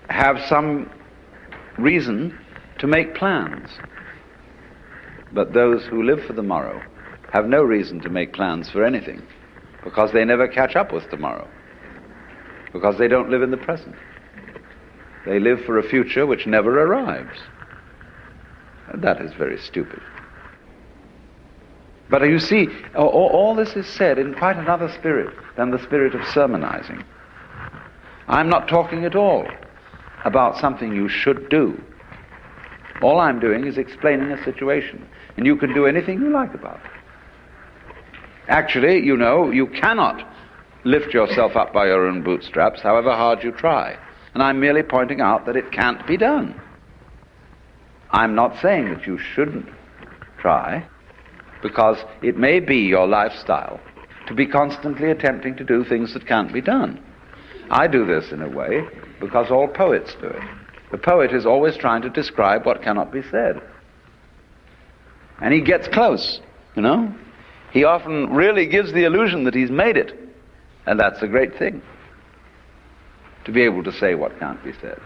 have some reason to make plans. But those who live for the morrow have no reason to make plans for anything, because they never catch up with tomorrow, because they don't live in the present. They live for a future which never arrives. And that is very stupid. But you see, all this is said in quite another spirit than the spirit of sermonizing. I'm not talking at all about something you should do. All I'm doing is explaining a situation, and you can do anything you like about it. Actually, you know, you cannot lift yourself up by your own bootstraps, however hard you try. And I'm merely pointing out that it can't be done. I'm not saying that you shouldn't try, because it may be your lifestyle to be constantly attempting to do things that can't be done. I do this in a way because all poets do it. The poet is always trying to describe what cannot be said. And he gets close, you know. He often really gives the illusion that he's made it. And that's a great thing, to be able to say what can't be said.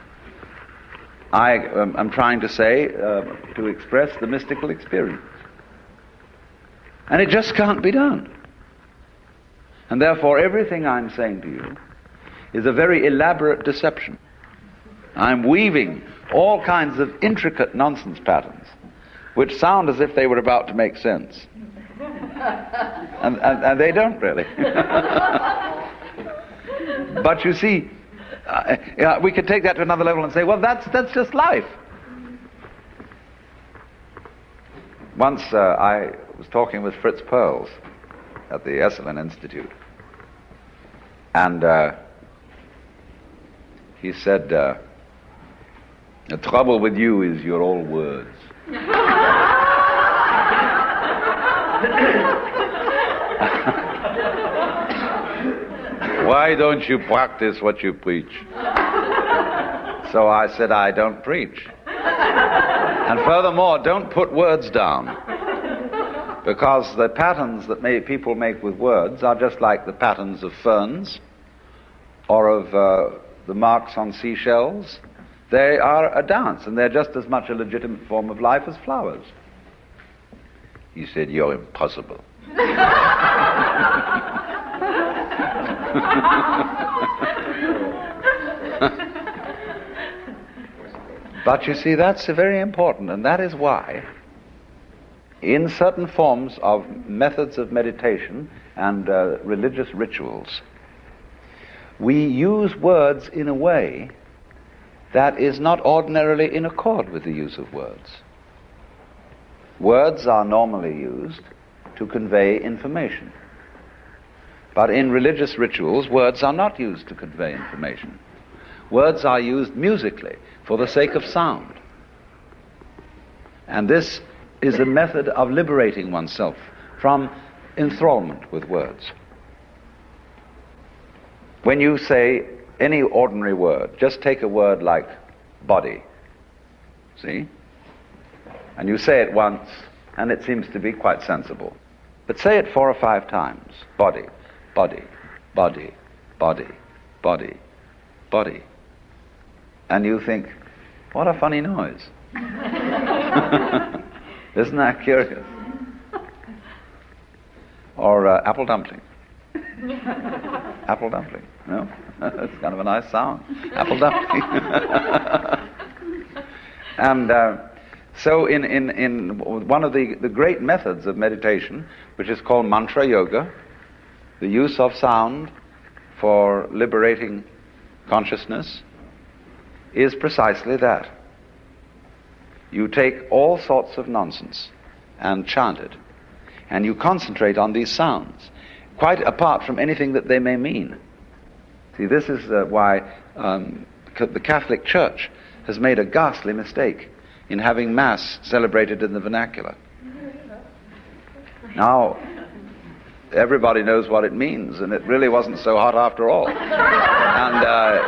I'm trying to say, to express the mystical experience. And it just can't be done. And therefore everything I'm saying to you is a very elaborate deception. I'm weaving all kinds of intricate nonsense patterns which sound as if they were about to make sense. And they don't really. But you see, we could take that to another level and say, well, that's just life. Once I was talking with Fritz Perls at the Esalen Institute, and he said, the trouble with you is you're all words. Why don't you practice what you preach? So I said, I don't preach. And furthermore, don't put words down. Because the patterns that people make with words are just like the patterns of ferns or of the marks on seashells. They are a dance, and they're just as much a legitimate form of life as flowers. He said, you're impossible. But you see, that's very important, and that is why in certain forms of methods of meditation and religious rituals, we use words in a way that is not ordinarily in accord with the use of words. Words are normally used to convey information. But in religious rituals, words are not used to convey information. Words are used musically for the sake of sound. And this is a method of liberating oneself from enthrallment with words. When you say any ordinary word, just take a word like body, see? And you say it once, and it seems to be quite sensible. But say it 4 or 5 times. Body, body, body, body, body, body. And you think, what a funny noise. Isn't that curious? Or apple dumpling. Apple dumpling, no? It's kind of a nice sound. Apple dumpling. And so in one of the great methods of meditation, which is called mantra yoga, the use of sound for liberating consciousness is precisely that. You take all sorts of nonsense and chant it, and you concentrate on these sounds, quite apart from anything that they may mean. See, this is why the Catholic Church has made a ghastly mistake in having Mass celebrated in the vernacular. Now, everybody knows what it means, and it really wasn't so hot after all. And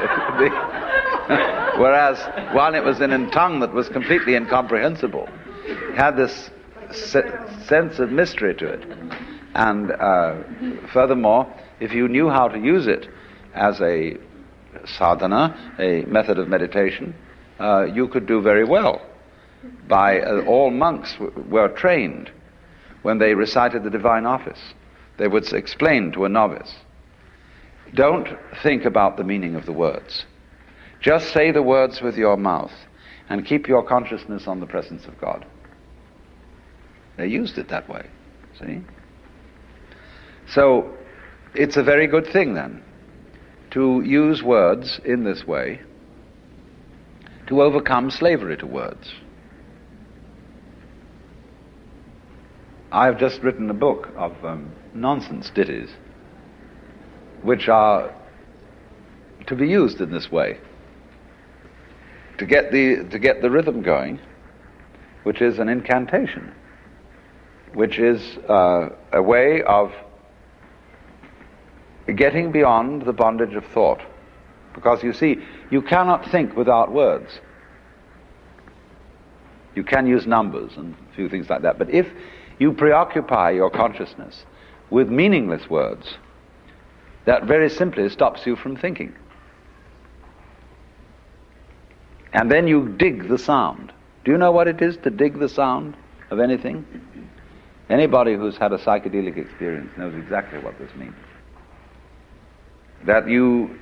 whereas one, it was in a tongue that was completely incomprehensible, it had this sense of mystery to it. And furthermore, if you knew how to use it as a sadhana, a method of meditation, you could do very well. All monks were trained when they recited the divine office. They would explain to a novice, don't think about the meaning of the words. Just say the words with your mouth and keep your consciousness on the presence of God. They used it that way, see? So it's a very good thing then to use words in this way to overcome slavery to words. I've just written a book of nonsense ditties which are to be used in this way to get the rhythm going, which is an incantation, which is a way of getting beyond the bondage of thought. Because you see, you cannot think without words. You can use numbers and a few things like that, but if you preoccupy your consciousness with meaningless words, that very simply stops you from thinking. And then you dig the sound. Do you know what it is to dig the sound of anything? Anybody who's had a psychedelic experience knows exactly what this means. That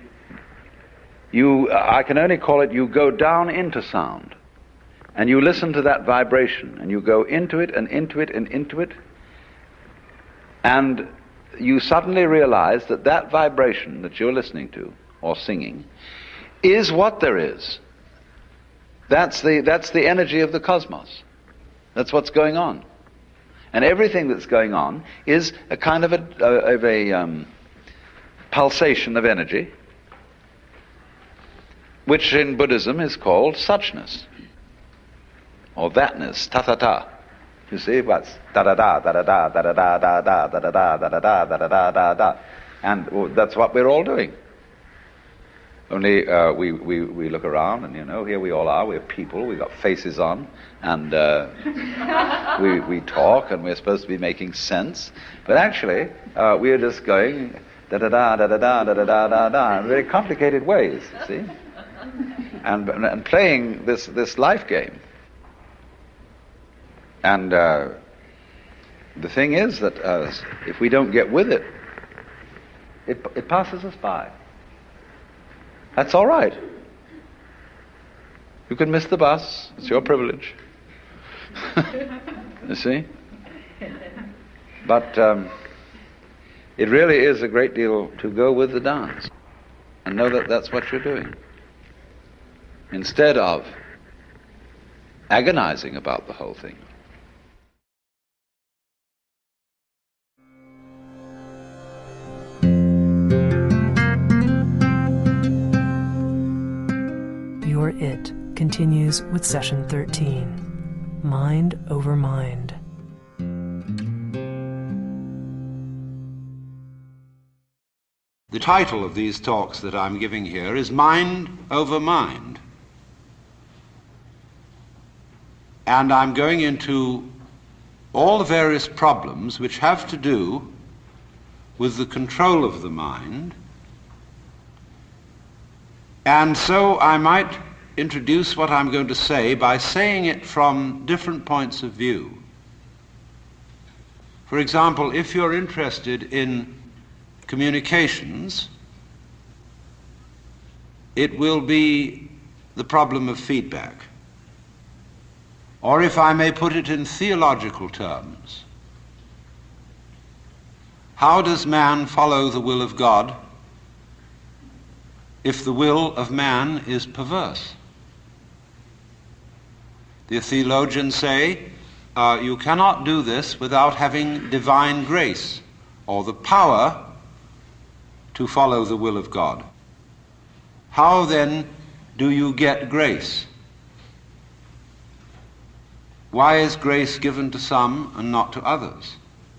I can only call it, you go down into sound, and you listen to that vibration, and you go into it and into it and into it, and you suddenly realize that that vibration that you're listening to, or singing, is what there is. That's the energy of the cosmos. That's what's going on. And everything that's going on is a kind of a pulsation of energy, which in Buddhism is called suchness, or thatness, ta-ta-ta. You see, what's da-da-da, da-da-da, da-da-da, da-da-da, da-da-da, da-da-da, da-da-da, da-da. And that's what we're all doing. Only we look around and, here we all are, we're people, we've got faces on, and we talk, and we're supposed to be making sense. But actually, we're just going da-da-da, da-da-da, da-da-da, da-da, in very complicated ways, see? And playing this life game. And the thing is that if we don't get with it, it passes us by. That's all right. You can miss the bus. It's your privilege. You see? But it really is a great deal to go with the dance and know that that's what you're doing, instead of agonizing about the whole thing. Your It continues with session 13, Mind Over Mind. The title of these talks that I'm giving here is Mind Over Mind. And I'm going into all the various problems which have to do with the control of the mind. And so I might introduce what I'm going to say by saying it from different points of view. For example, if you're interested in communications, it will be the problem of feedback. Or if I may put it in theological terms, how does man follow the will of God if the will of man is perverse? The theologians say you cannot do this without having divine grace, or the power to follow the will of God. How then do you get grace? Why is grace given to some and not to others?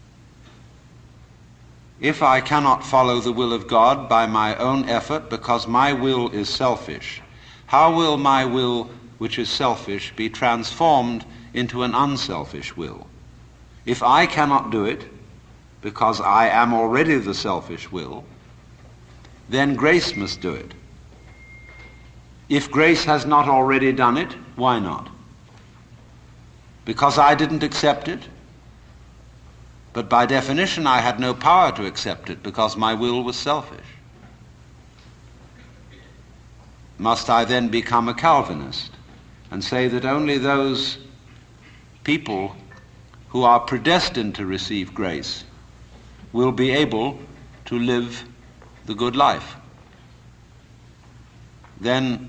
If I cannot follow the will of God by my own effort because my will is selfish, how will my will, which is selfish, be transformed into an unselfish will? If I cannot do it because I am already the selfish will, then grace must do it. If grace has not already done it, why not? Because I didn't accept it? But by definition, I had no power to accept it because my will was selfish. Must I then become a Calvinist and say that only those people who are predestined to receive grace will be able to live the good life? Then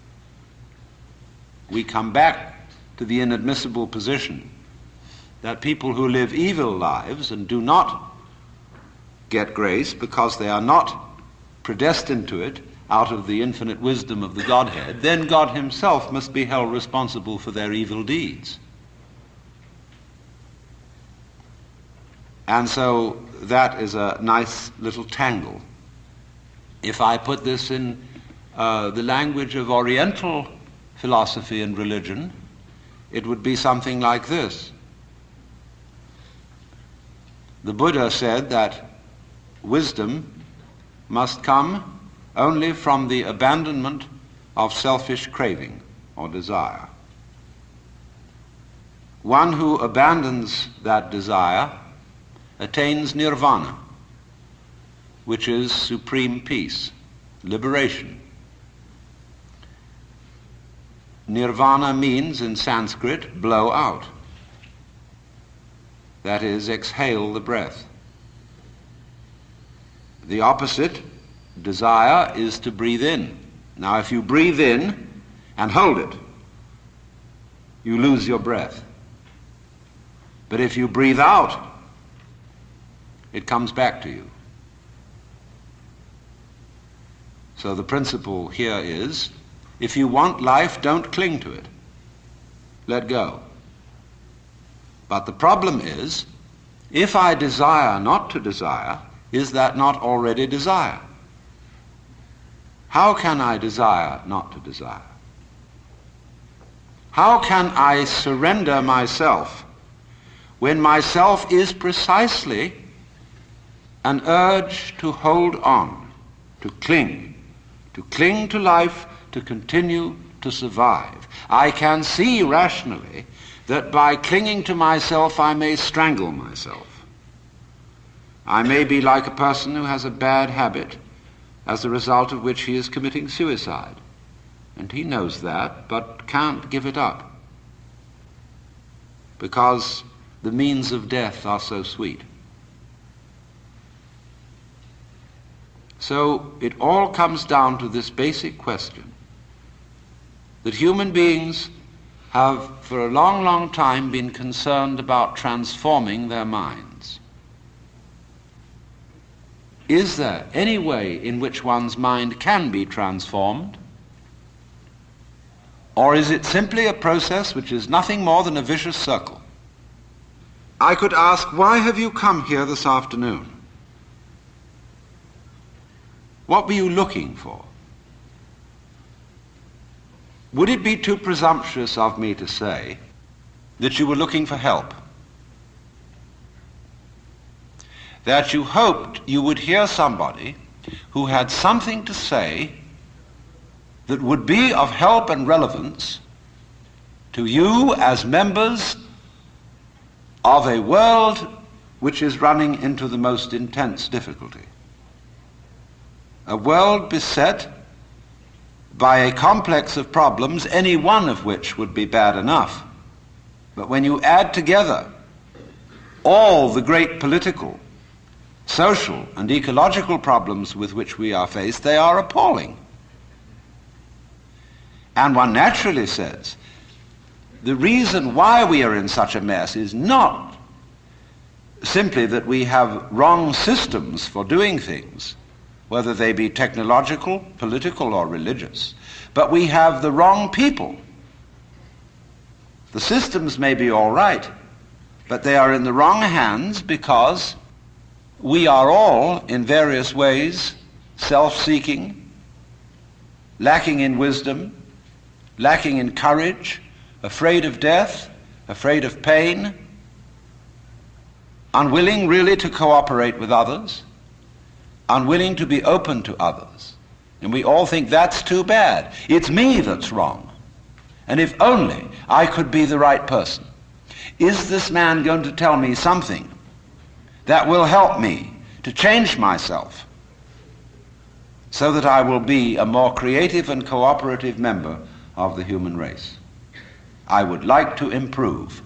we come back to the inadmissible position that people who live evil lives and do not get grace because they are not predestined to it out of the infinite wisdom of the Godhead, then God himself must be held responsible for their evil deeds. And so that is a nice little tangle. If I put this in the language of Oriental philosophy and religion, it would be something like this. The Buddha said that wisdom must come only from the abandonment of selfish craving or desire. One who abandons that desire attains nirvana, which is supreme peace, liberation. Nirvana means in Sanskrit blow out. That is, exhale the breath. The opposite, desire, is to breathe in. Now, if you breathe in and hold it, you lose your breath. But if you breathe out, it comes back to you. So the principle here is, if you want life, don't cling to it. Let go. But the problem is, if I desire not to desire, is that not already desire? How can I desire not to desire? How can I surrender myself when myself is precisely an urge to hold on, to cling to life, to continue to survive? I can see rationally that by clinging to myself I may strangle myself. I may be like a person who has a bad habit, as a result of which he is committing suicide. And he knows that, but can't give it up, because the means of death are so sweet. So it all comes down to this basic question, that human beings have for a long, long time been concerned about transforming their minds. Is there any way in which one's mind can be transformed? Or is it simply a process which is nothing more than a vicious circle? I could ask, why have you come here this afternoon? What were you looking for? Would it be too presumptuous of me to say that you were looking for help? That you hoped you would hear somebody who had something to say that would be of help and relevance to you as members of a world which is running into the most intense difficulty. A world beset by a complex of problems, any one of which would be bad enough. But when you add together all the great political, social, and ecological problems with which we are faced, they are appalling. And one naturally says, the reason why we are in such a mess is not simply that we have wrong systems for doing things, whether they be technological, political, or religious, but we have the wrong people. The systems may be all right, but they are in the wrong hands because we are all, in various ways, self-seeking, lacking in wisdom, lacking in courage, afraid of death, afraid of pain, unwilling really to cooperate with others, unwilling to be open to others. And we all think that's too bad. It's me that's wrong. And if only I could be the right person. Is this man going to tell me something that will help me to change myself so that I will be a more creative and cooperative member of the human race? I would like to improve.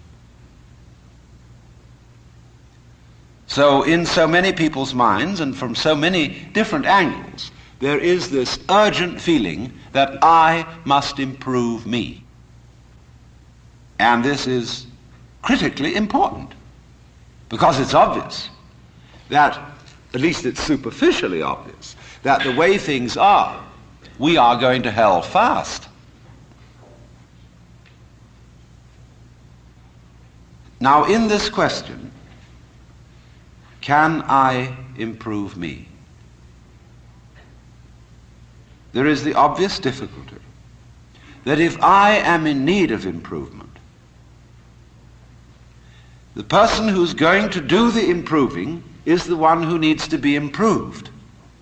So in so many people's minds and from so many different angles, there is this urgent feeling that I must improve me. And this is critically important because it's obvious that, at least it's superficially obvious, that the way things are, we are going to hell fast. Now, in this question, can I improve me? There is the obvious difficulty that if I am in need of improvement, the person who's going to do the improving is the one who needs to be improved.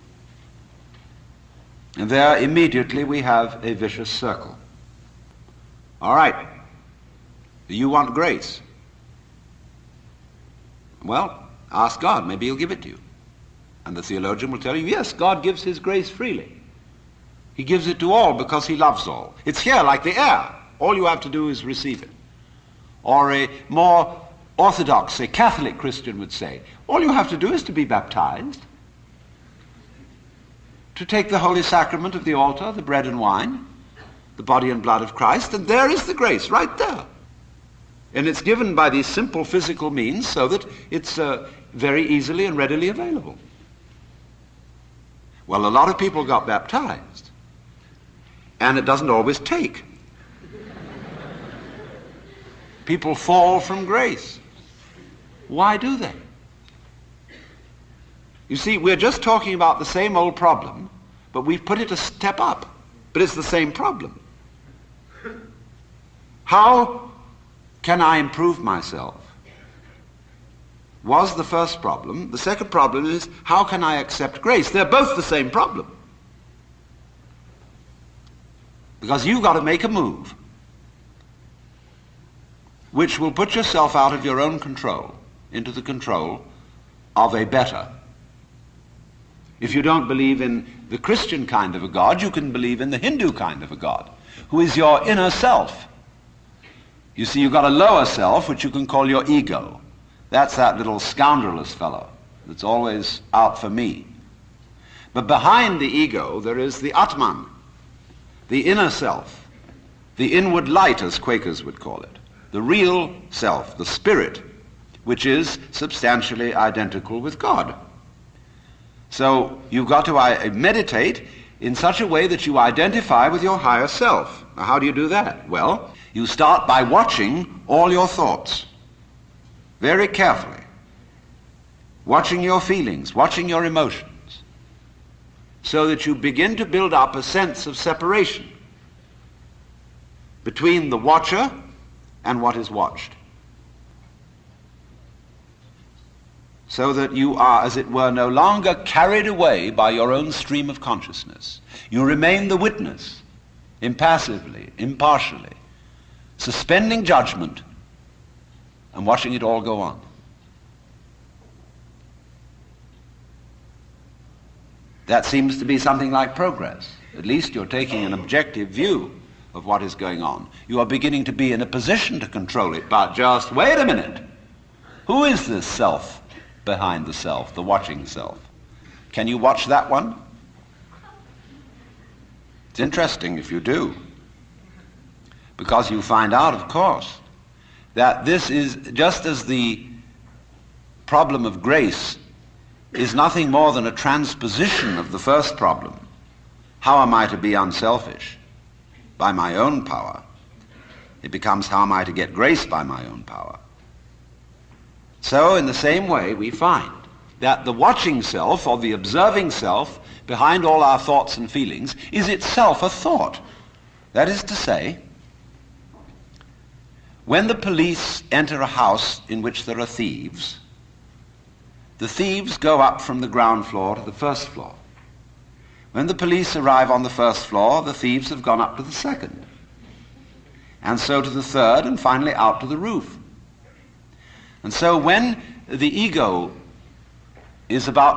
And there immediately we have a vicious circle. All right, you want grace. Well, ask God, maybe he'll give it to you. And the theologian will tell you, yes, God gives his grace freely. He gives it to all because he loves all. It's here like the air. All you have to do is receive it. Or a more orthodox, a Catholic Christian would say, all you have to do is to be baptized, to take the holy sacrament of the altar, the bread and wine, the body and blood of Christ, and there is the grace right there. And it's given by these simple physical means so that it's very easily and readily available. Well, a lot of people got baptized, and it doesn't always take. People fall from grace. Why do they? You see, we're just talking about the same old problem, but we've put it a step up. But it's the same problem. How can I improve myself? Was the first problem. The second problem is, how can I accept grace? They're both the same problem. Because you've got to make a move which will put yourself out of your own control into the control of a better. If you don't believe in the Christian kind of a God, you can believe in the Hindu kind of a God, who is your inner self. You see, you've got a lower self, which you can call your ego. That's that little scoundrelous fellow that's always out for me. But behind the ego, there is the Atman, the inner self, the inward light, as Quakers would call it, the real self, the spirit, which is substantially identical with God. So you've got to meditate in such a way that you identify with your higher self. Now, how do you do that? Well, you start by watching all your thoughts very carefully, watching your feelings, watching your emotions, so that you begin to build up a sense of separation between the watcher and what is watched. So that you are, as it were, no longer carried away by your own stream of consciousness. You remain the witness, impassively, impartially, suspending judgment and watching it all go on. That seems to be something like progress. At least you're taking an objective view of what is going on. You are beginning to be in a position to control it, but just wait a minute. Who is this self behind the self, the watching self? Can you watch that one? It's interesting if you do, because you find out, of course, that this is just as the problem of grace is nothing more than a transposition of the first problem. How am I to be unselfish? By my own power. It becomes, how am I to get grace by my own power? So in the same way, we find that the watching self, or the observing self, behind all our thoughts and feelings, is itself a thought. That is to say, when the police enter a house in which there are thieves, the thieves go up from the ground floor to the first floor. When the police arrive on the first floor, the thieves have gone up to the second, and so to the third, and finally out to the roof. And so when the ego is about